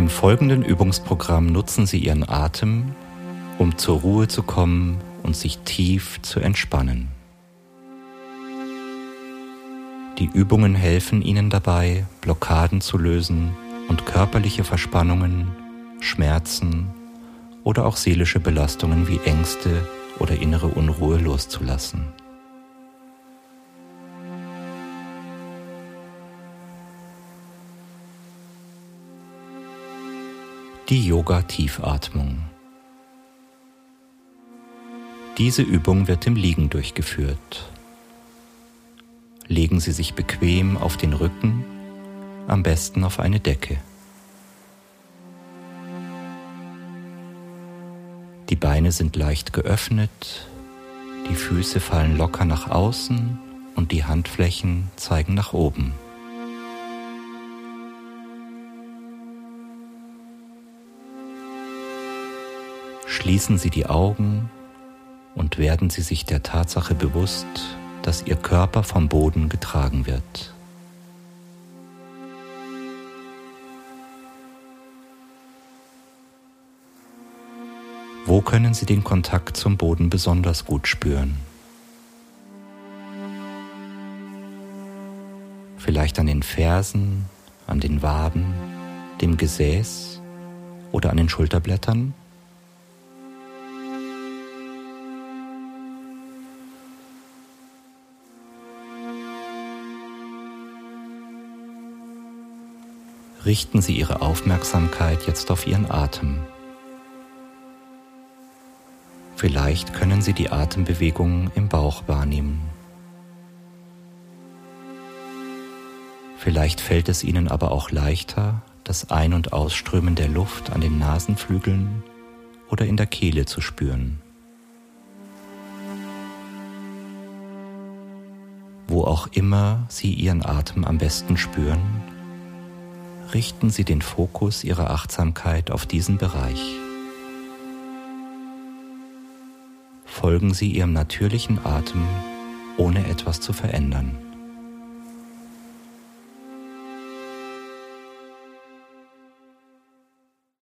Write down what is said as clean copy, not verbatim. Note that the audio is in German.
Im folgenden Übungsprogramm nutzen Sie Ihren Atem, um zur Ruhe zu kommen und sich tief zu entspannen. Die Übungen helfen Ihnen dabei, Blockaden zu lösen und körperliche Verspannungen, Schmerzen oder auch seelische Belastungen wie Ängste oder innere Unruhe loszulassen. Die Yoga-Tiefatmung. Diese Übung wird im Liegen durchgeführt. Legen Sie sich bequem auf den Rücken, am besten auf eine Decke. Die Beine sind leicht geöffnet, die Füße fallen locker nach außen und die Handflächen zeigen nach oben. Schließen Sie die Augen und werden Sie sich der Tatsache bewusst, dass Ihr Körper vom Boden getragen wird. Wo können Sie den Kontakt zum Boden besonders gut spüren? Vielleicht an den Fersen, an den Waden, dem Gesäß oder an den Schulterblättern? Richten Sie Ihre Aufmerksamkeit jetzt auf Ihren Atem. Vielleicht können Sie die Atembewegungen im Bauch wahrnehmen. Vielleicht fällt es Ihnen aber auch leichter, das Ein- und Ausströmen der Luft an den Nasenflügeln oder in der Kehle zu spüren. Wo auch immer Sie Ihren Atem am besten spüren, richten Sie den Fokus Ihrer Achtsamkeit auf diesen Bereich. Folgen Sie Ihrem natürlichen Atem, ohne etwas zu verändern.